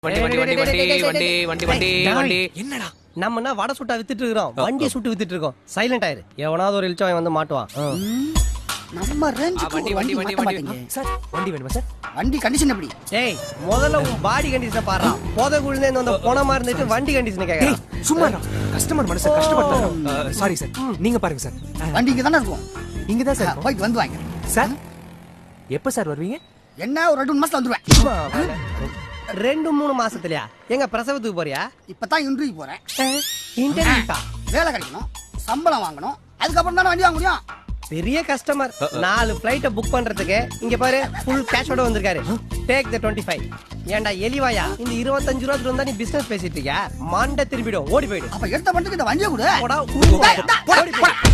என்னடா நம்ம என்ன வடை சுட்டா வித்துட்டு இருக்கோம், வண்டியை சுட்டு வித்துட்டு இருக்கோம். சைலண்ட் ஆயிரு, எவனாவது ஒரு இழுச்சவன் வந்து மாட்டுவான். நம்ம ரேஞ்சுக்கு வண்டி மாட்ட மாட்டீங்க சார். வண்டி வேணுமா சார்? வண்டி கண்டிஷன் எப்படி? டேய், முதல்ல உன் பாடி கண்டிஷனை பாறா. போத குழுந்தே வந்து போனமா இருந்துட்டு வண்டி கண்டிஷனை கேக்குறா. சும்மா கஸ்டமர் மனசு கஷ்டப்படுறாரு. சாரி சார், நீங்க பாருங்க சார். வண்டி இங்க தானே இருக்கும். இங்க தான் சார். போயிட்டு வந்து வாங்க சார். எப்ப சார் வருவீங்க? என்ன ஒரு 2 மாசத்துல வந்துருவேன். 2-3 மாசத்துலயா? எங்க பிரசவத்துக்கு போறியா? இப்பதான் இன்டர்வியூ போறேன். இன்டர்வியூக்கா? வேலை கிடைக்கணும், சம்பளம் வாங்கணும், அதுக்கப்புறம் தானே வண்டி வாங்க முடியும். பெரிய கஸ்டமர். 4 பிளைட்ட புக் பண்றதுக்கு இங்க பாரு ஃபுல் கேஷோட வந்திருக்காரு. Take the 25. ஏன்டா எலிவாயா, இந்த 25 ரூபாய்க்கு இருந்தா நீ பிசினஸ் பேசிட்டு இருக்கியா? மாண்ட திரும்பிடும், ஓடி போயிடு. அப்ப எடுத்த பண்றதுக்கு இந்த வண்டியை கூட போடா, ஓடி போயிடு.